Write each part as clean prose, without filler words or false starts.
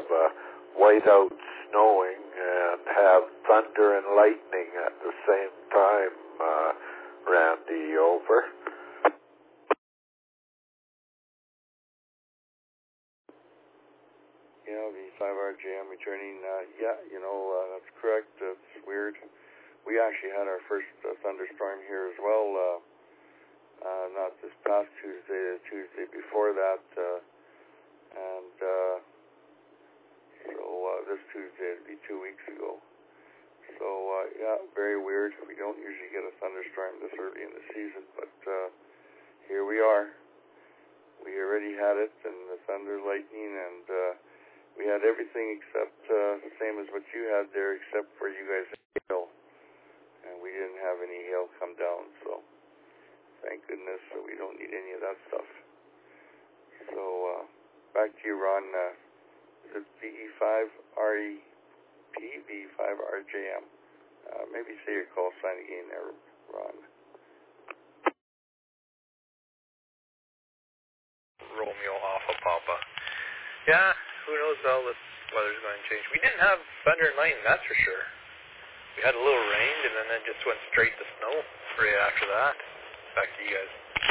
have whiteout snowing and have thunder and lightning at the same time, Randy, over. Yeah, V5RJM returning. That's correct. It's weird. We actually had our first thunderstorm here as well. Not this past Tuesday, the Tuesday before that, this Tuesday it'd be 2 weeks ago. So very weird. We don't usually get a thunderstorm this early in the season, but here we are. We already had it, and the thunder, lightning, and we had everything except the same as what you had there, except for you guys had hail, and we didn't have any hail come down. So thank goodness we don't need any of that stuff. So back to you, Ron. Is it VE5REP, V5RJM? Maybe say your call sign again there, Ron. Romeo Alpha Papa. Yeah, who knows how this weather's going to change. We didn't have thunder and lightning, that's for sure. We had a little rain, and then it just went straight to snow right after that. Back to you guys.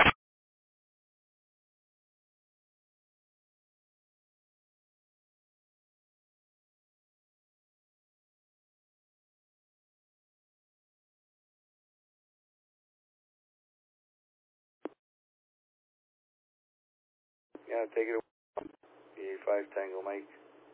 Yeah, take it away. VA5 Tango Mike.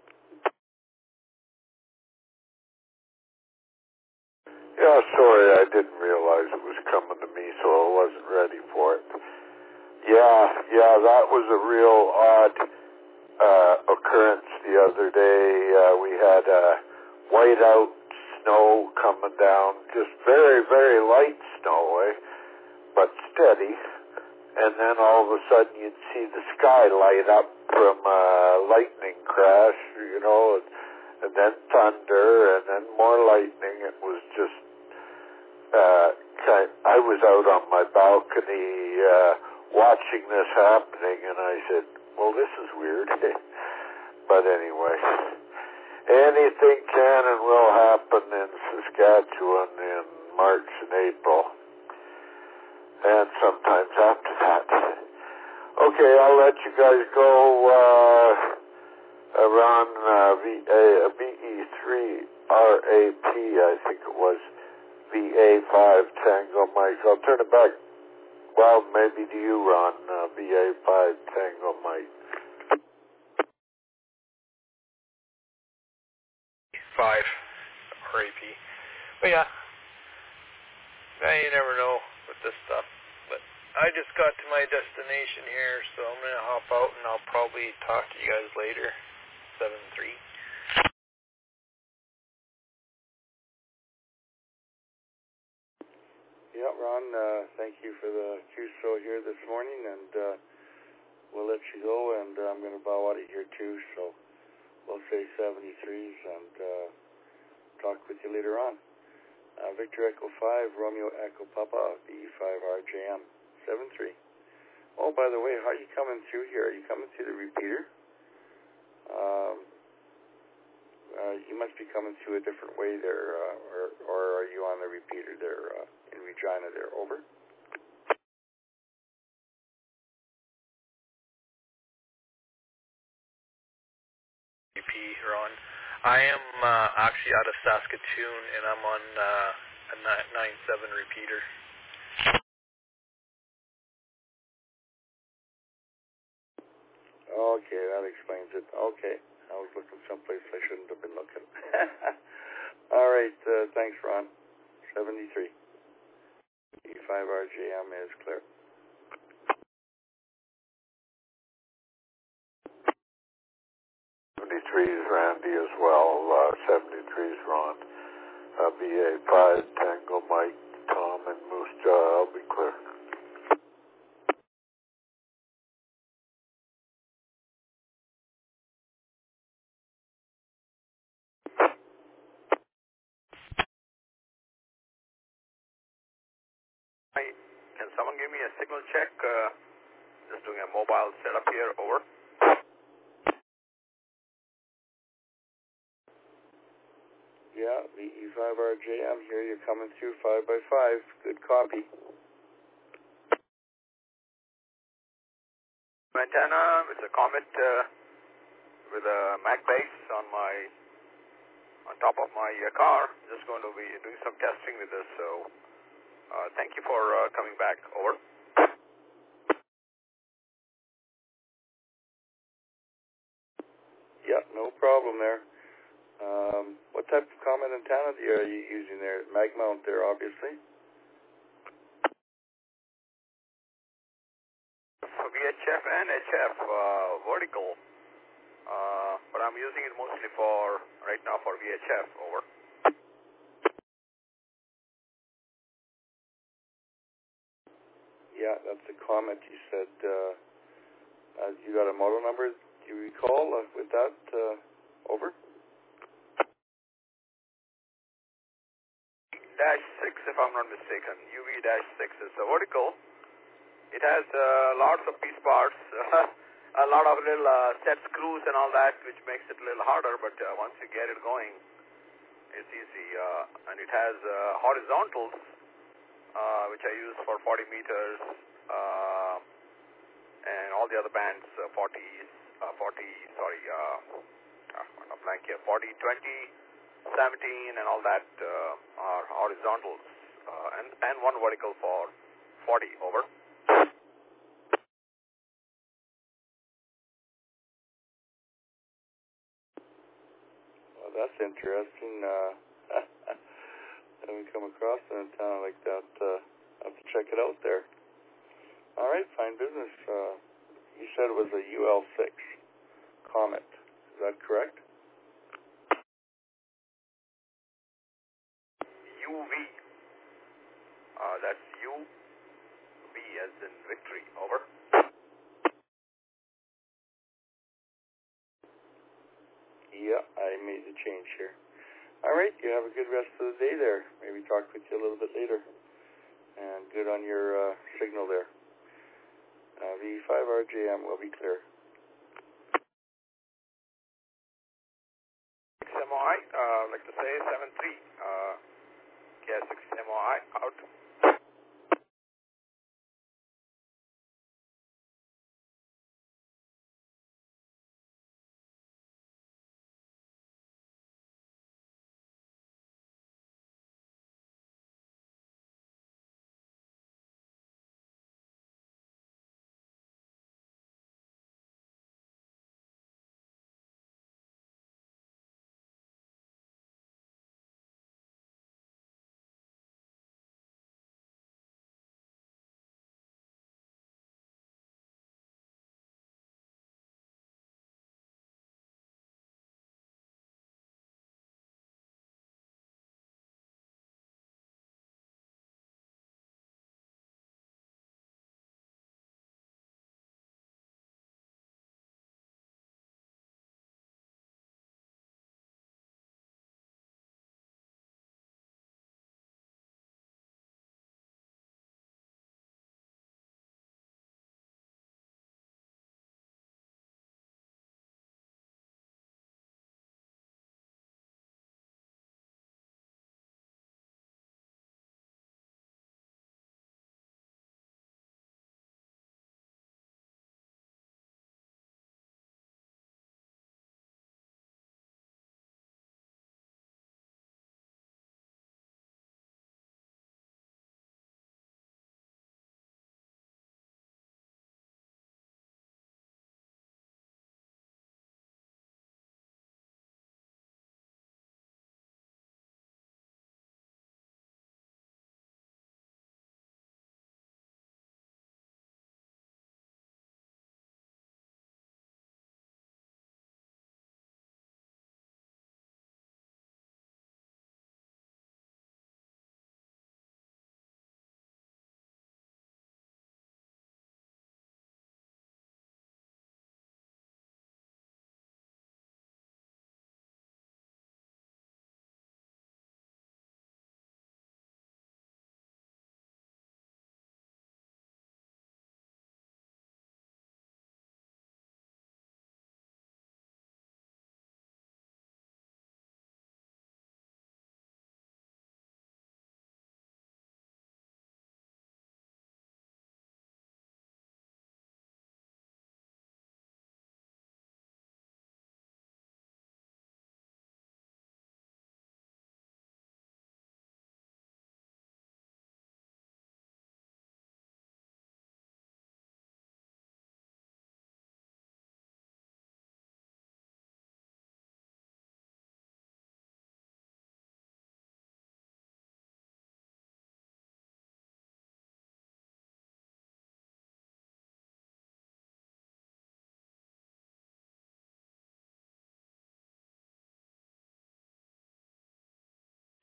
Yeah, sorry, I didn't realize it was coming to me, so I wasn't ready for it. Yeah, that was a real odd occurrence the other day. We had whiteout snow coming down, just very, very light snow, but steady. And then all of a sudden you'd see the sky light up from a lightning crash, and then thunder, and then more lightning. It was just, I was out on my balcony watching this happening, and I said, well, this is weird. But anyway, anything can and will happen in Saskatchewan in March and April, and sometimes after that. Okay, I'll let you guys go. Around VE3RAP, I think it was, VA5 Tango Mike. I'll turn it back, well, maybe to you, Ron, VA5 Tango Mike. 5 RAP. But yeah, you never know with this stuff. But I just got to my destination here, so I'm going to hop out, and I'll probably talk to you guys later. 7-3. Yeah, Ron, thank you for the QSO here this morning, and we'll let you go, and I'm going to bow out of here too, so we'll say 73s and talk with you later on. Victor Echo 5, Romeo Echo Papa, VE5RJM, 7-3. Oh, by the way, how are you coming through here? Are you coming through the repeater? You must be coming through a different way there, or are you on the repeater there in Regina there? Over. Ron. I am actually out of Saskatoon, and I'm on a 9-7 repeater. Okay, that explains it. Okay, I was looking someplace I shouldn't have been looking. All right, thanks, Ron. 73. E5RJM is clear. 73's Randy as well, 73's Ron. VA5 Tango Mike, Tom, and Moose Jaw, I'll be clear. Can someone give me a signal check? Just doing a mobile setup here, over. VE5RJM here. You're coming through 5x5. Good copy. Antenna, it's a Comet with a Mac base on top of my car. Just going to be doing some testing with this. So thank you for coming back. Over. Yeah, no problem there. What type of Comet antenna are you using there? Mag mount there, obviously. VHF and HF vertical, but I'm using it mostly right now for VHF. Over. Yeah, that's a Comet. You said you got a model number. Do you recall with that? Over. -6, if I'm not mistaken. UV-6 is a vertical. It has lots of piece parts, a lot of little set screws and all that, which makes it a little harder, but once you get it going, it's easy. And it has horizontals, which I use for 40 meters, and all the other bands, 40, 20, 17, and all that are horizontals, and one vertical for 40. Over. Well, that's interesting. Haven't come across an antenna like that. I have to check it out there. All right, fine business. You said it was a UL6 Comet. Is that correct? UV. That's UV as in victory. Over. Yeah, I made the change here. All right, you have a good rest of the day there. Maybe talk with you a little bit later. And good on your signal there. V5RJM will be clear. XMOI, like to say 7-3. KS6MOI out.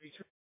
feature.